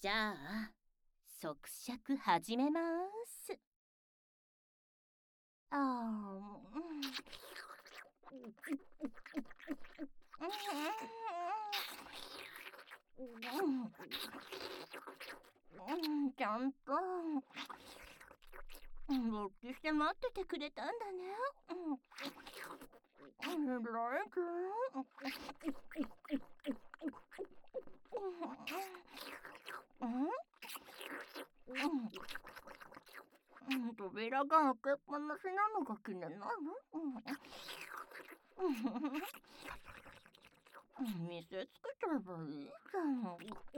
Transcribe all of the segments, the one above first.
じゃあ、咀嚼始めます。あー、ちゃんと勃起して待っててくれたんだね。偉い扉が開けっぱなしなのが気になる。見せつけちゃえばいいじゃん。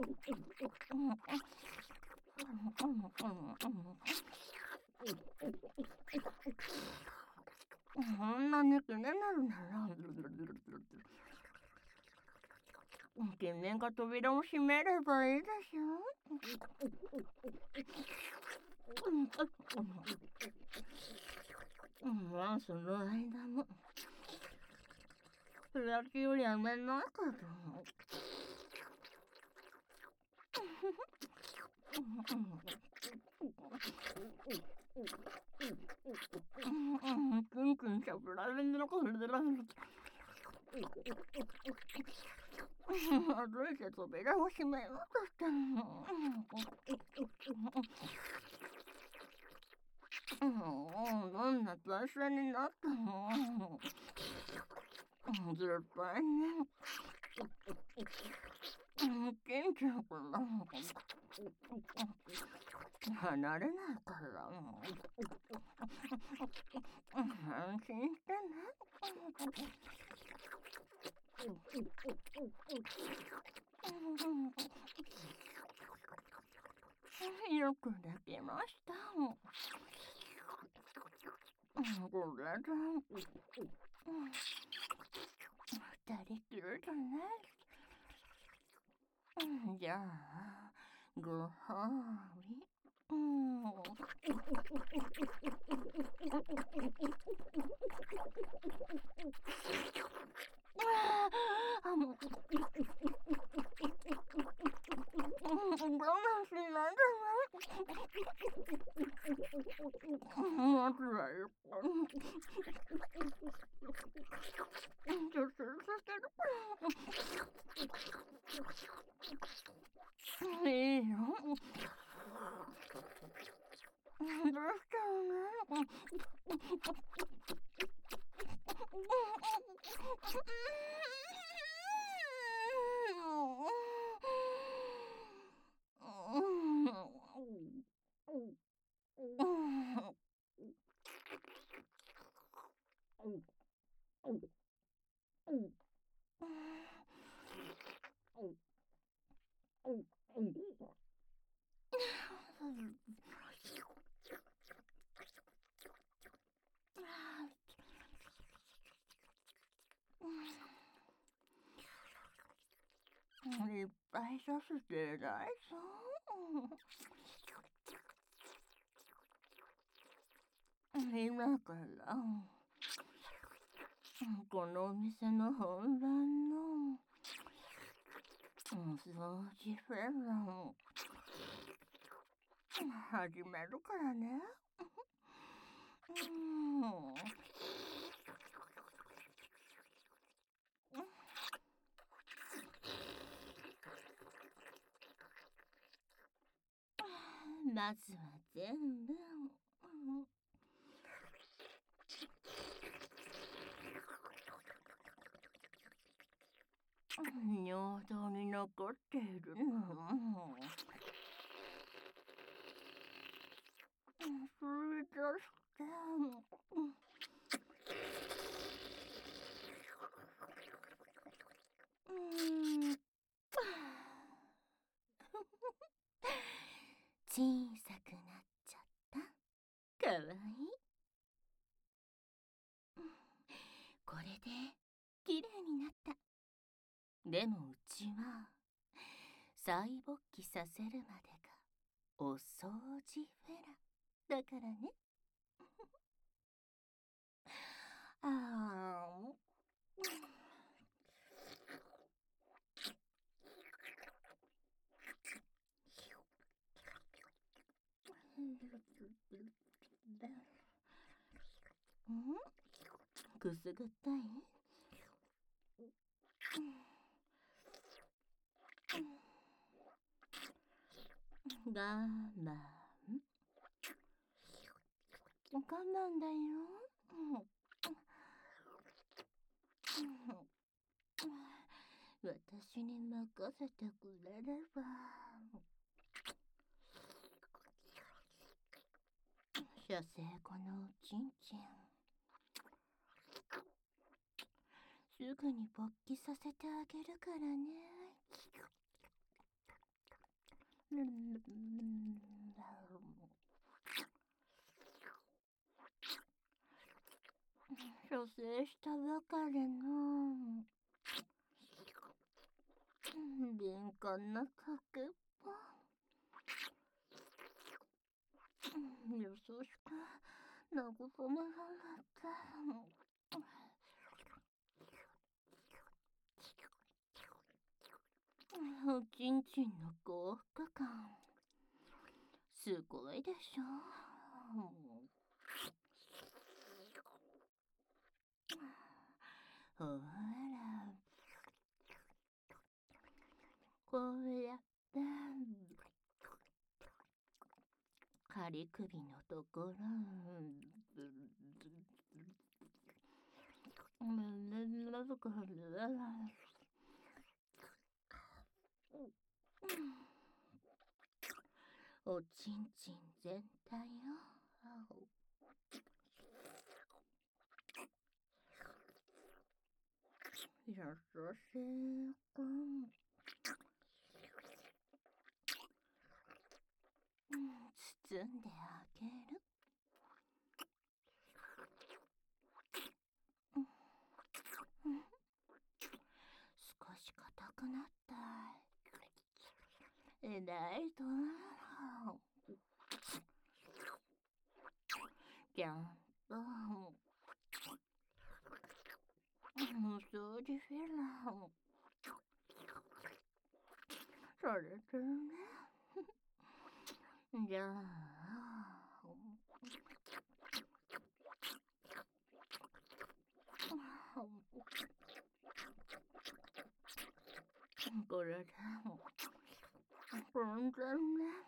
そんなに気になるなら君が扉を閉めればいいでしょ。まあその間も野球やめないかと。くんくんしゃぶられるのか歩いて扉を閉めようとしたの。どんな大変になったの。絶対ね。金ちゃんから離れないから安心してね。よくできました。これで二人きりだね。じゃあご褒美。我慢しないでね。まずはよ。助手させるからいいよ。どうしたのね。いっぱいさせて偉いぞ。今からこのお店の本番の掃除フェラ始めるからね。まずは全部尿道に残っているの。吸い出して小さくなっちゃった。かわいい。これで綺麗になった。でもうちは再勃起させるまでがお掃除フェラだからね。 くすぐったい？我慢。我慢だよ。私に任せてくれれば。射精後のおちんちん、すぐに勃起させてあげるからね。射精したばかりの敏感な竹っぽ。優しく慰められて。おちんちんの幸福感、すごいでしょ。ほら、こうやって仮首のところ、おちんちん全体を優しく包んであげる。少し硬くなった。えらいとちゃんとお掃除フィラーされてるね。じゃあこれで全然ね、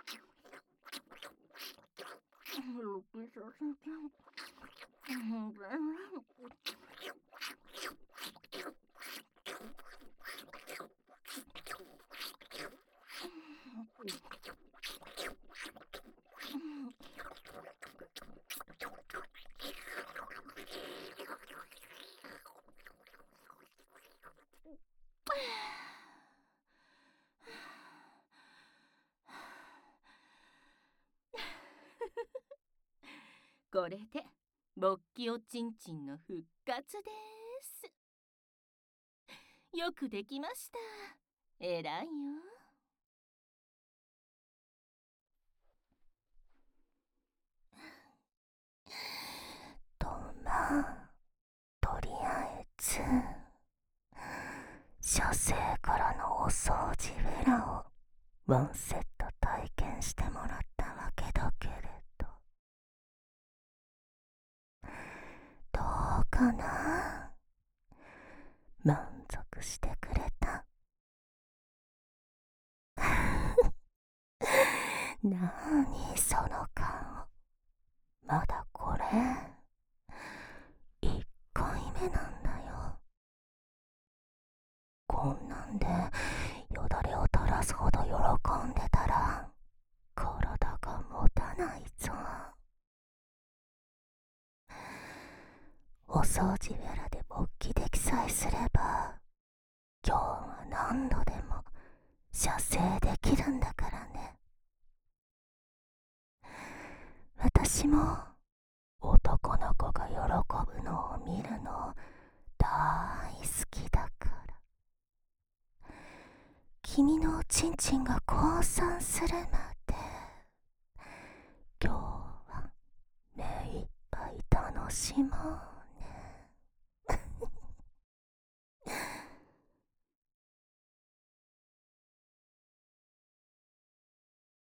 ロキさせて全然これで勃起おちんちんの復活です。よくできました。えらいよ。まあ、とりあえず射精からのお掃除フェラをワンセット体験してもらったわけだけれど、どうかな？満足してくれた？なにその顔。まだこれ1回目なんだよ。こんなんでよだれを垂らすほど喜んでたら体が持たないぞ。お掃除フェラで勃起できさえすれば、今日は何度でも射精できるんだからね。私も男の子が喜ぶのを見るの大好きだから。君のおちんちんが降参するまで今日は目いっぱい楽しもう。